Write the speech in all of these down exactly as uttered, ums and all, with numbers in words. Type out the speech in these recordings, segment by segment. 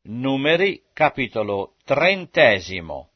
Numeri, capitolo trentesimo.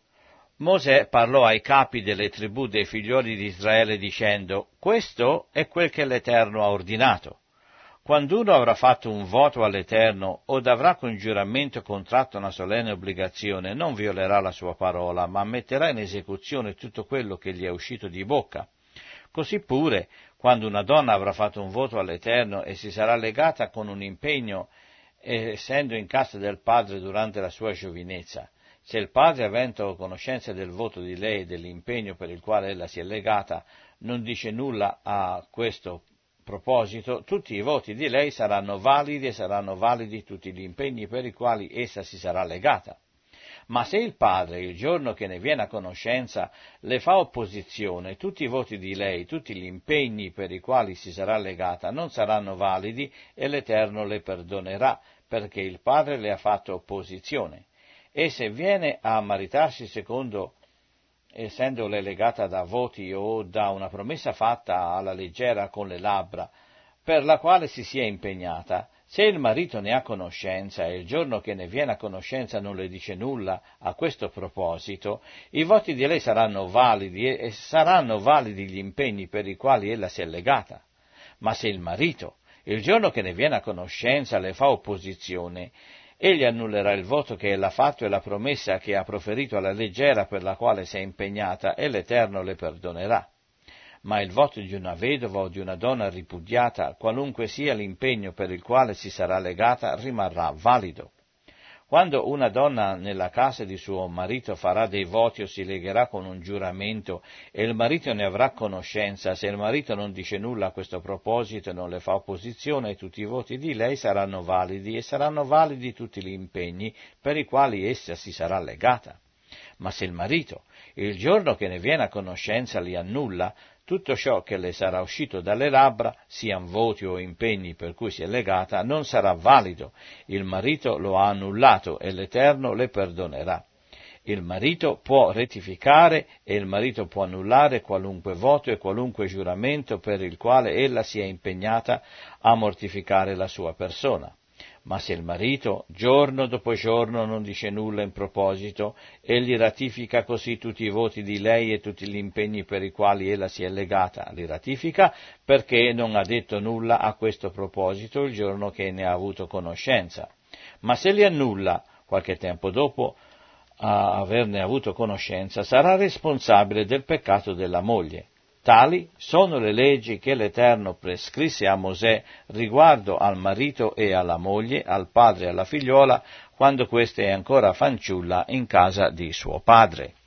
Mosè parlò ai capi delle tribù dei figlioli di Israele dicendo: questo è quel che l'Eterno ha ordinato. Quando uno avrà fatto un voto all'Eterno o avrà con giuramento contratto una solenne obbligazione, non violerà la sua parola, ma metterà in esecuzione tutto quello che gli è uscito di bocca. Così pure, quando una donna avrà fatto un voto all'Eterno e si sarà legata con un impegno essendo in casa del padre durante la sua giovinezza, se il padre, avendo conoscenza del voto di lei e dell'impegno per il quale ella si è legata, non dice nulla a questo proposito, tutti i voti di lei saranno validi e saranno validi tutti gli impegni per i quali essa si sarà legata. Ma se il padre, il giorno che ne viene a conoscenza, le fa opposizione, tutti i voti di lei, tutti gli impegni per i quali si sarà legata non saranno validi e l'Eterno le perdonerà, perché il padre le ha fatto opposizione. E se viene a maritarsi secondo, essendole legata da voti o da una promessa fatta alla leggera con le labbra, per la quale si sia impegnata, se il marito ne ha conoscenza e il giorno che ne viene a conoscenza non le dice nulla a questo proposito, i voti di lei saranno validi e saranno validi gli impegni per i quali ella si è legata. Ma se il marito, il giorno che ne viene a conoscenza, le fa opposizione, egli annullerà il voto che ella ha fatto e la promessa che ha proferito alla leggera per la quale si è impegnata e l'Eterno le perdonerà. Ma il voto di una vedova o di una donna ripudiata, qualunque sia l'impegno per il quale si sarà legata, rimarrà valido. Quando una donna nella casa di suo marito farà dei voti o si legherà con un giuramento e il marito ne avrà conoscenza, se il marito non dice nulla a questo proposito e non le fa opposizione, tutti i voti di lei saranno validi e saranno validi tutti gli impegni per i quali essa si sarà legata. Ma se il marito, il giorno che ne viene a conoscenza, li annulla, tutto ciò che le sarà uscito dalle labbra, siano voti o impegni per cui si è legata, non sarà valido. Il marito lo ha annullato e l'Eterno le perdonerà. Il marito può rettificare e il marito può annullare qualunque voto e qualunque giuramento per il quale ella si è impegnata a mortificare la sua persona. Ma se il marito, giorno dopo giorno, non dice nulla in proposito, egli ratifica così tutti i voti di lei e tutti gli impegni per i quali ella si è legata, li ratifica perché non ha detto nulla a questo proposito il giorno che ne ha avuto conoscenza. Ma se li annulla, qualche tempo dopo a averne avuto conoscenza, sarà responsabile del peccato della moglie. Tali sono le leggi che l'Eterno prescrisse a Mosè riguardo al marito e alla moglie, al padre e alla figliuola, quando questa è ancora fanciulla in casa di suo padre.